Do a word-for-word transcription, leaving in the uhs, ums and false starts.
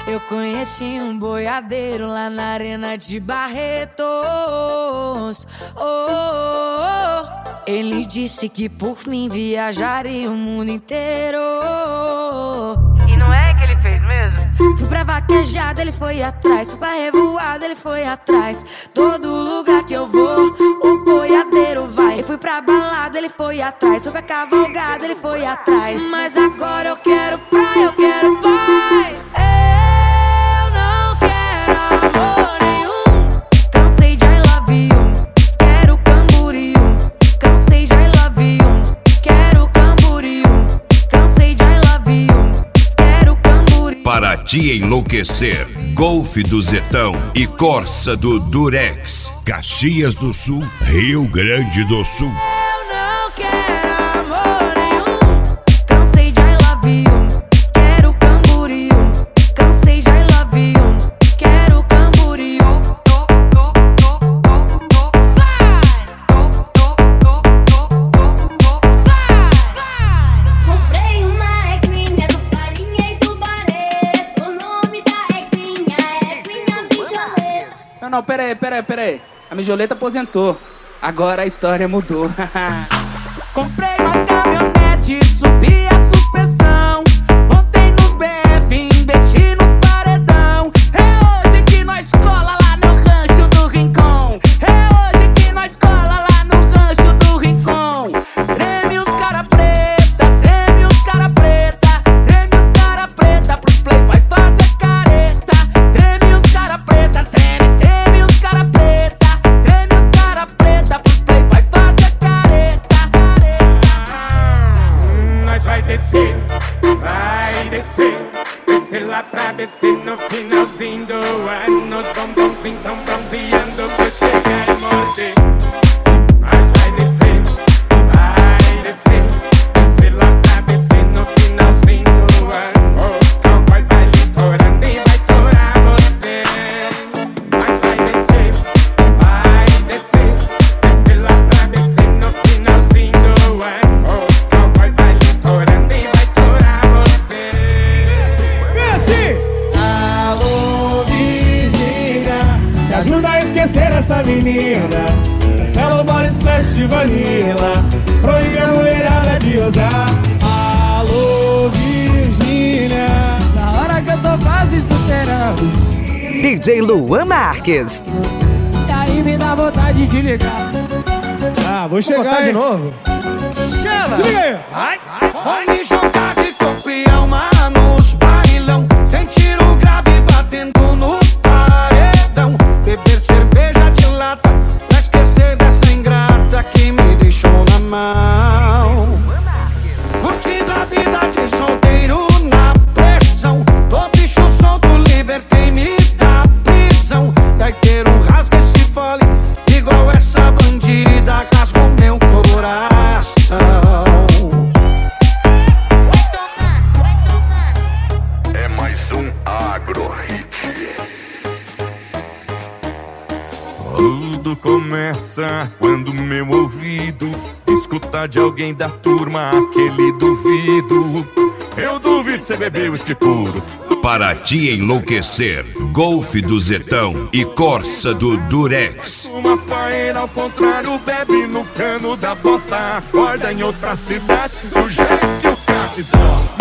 Eu conheci um boiadeiro lá na arena de Barretos. Oh, oh, oh. Ele disse que por mim viajaria o mundo inteiro. E não é que ele fez mesmo? Fui pra vaquejada, ele foi atrás. Fui pra revoada, ele foi atrás. Todo lugar que eu vou, o boiadeiro vai. Eu fui pra balada, ele foi atrás. Fui pra cavalgada, ele foi atrás. Mas agora eu quero praia, eu quero paz. Eu não quero amor nenhum. Cansei de I love you. Quero Camboriú. Cansei de I love you. Quero Camboriú. Cansei de I love you. Quero Camboriú. Para te enlouquecer, Golfe do Zetão e Corsa do Durex. Caxias do Sul, Rio Grande do Sul. Eu não quero amor nenhum. Cansei de I love you. Quero Camboriú. Cansei de I love you. Quero Camboriú. Comprei uma equinha do farinha e do bareto. O nome da equinha é Equinha Mijoleta. Não, não, pera aí, pera aí, pera aí. A Mijoleta aposentou. Agora a história mudou. Comprei uma caminhonete, subi a suspensão. Montei nos B F, investi nos paredão. É hoje que nós cola lá no rancho do Rincon. É hoje que nós cola lá no rancho do Rincon. Treme os cara preta, treme os cara preta. Treme os cara preta pros playboy fazer careta. Treme os cara preta, treme, treme os cara preta. Treme os cara preta pros playboy fazer careta. Hum, nós vai descer, vai descer. Descer lá pra descer no finalzinho do ano. Os bombons tão bronzeando pra chegar e morder. Nós vai descer, vai descer. Descer lá pra descer no finalzinho do ano. Os cowboy vai litorando e vai torar você. Nós vai descer, vai descer. Descer lá pra descer no finalzinho do ano. Os cowboy vai litorando e vai torar você. Vem assim! Alô, Virgínia, me ajuda a esquecer essa menina. Cancela o body splash de vanilla. Proíbe a mulherada de usar. Alô, Virgínia, Na hora que eu tô quase superando, D J Luan Marques. e aí me dá vontade de ligar. ah, vou chegar, hein? de novo? Chama! Se liga aí! Vai, vai me jogar de corpo e alma nos bailão. Sentir o grave batendo no paredão. Beber cerveja de lata pra esquecer dessa ingrata que me deixou na mão. Curtindo a vida de solteiro na pressão. Tô bicho solto, libertei-me da prisão. Vai ter um rasga esse fole, igual essa bandida rasgou meu coração. É mais um Agro Hit. Tudo começa quando meu ouvido escuta de alguém da turma aquele duvido. Eu duvido você beber uísque puro. Para te enlouquecer, Golfe do Zetão e Corsa do Durex. Uma paeira ao contrário, bebe no cano da bota. Acorda em outra cidade, do jeito que o cara gosta.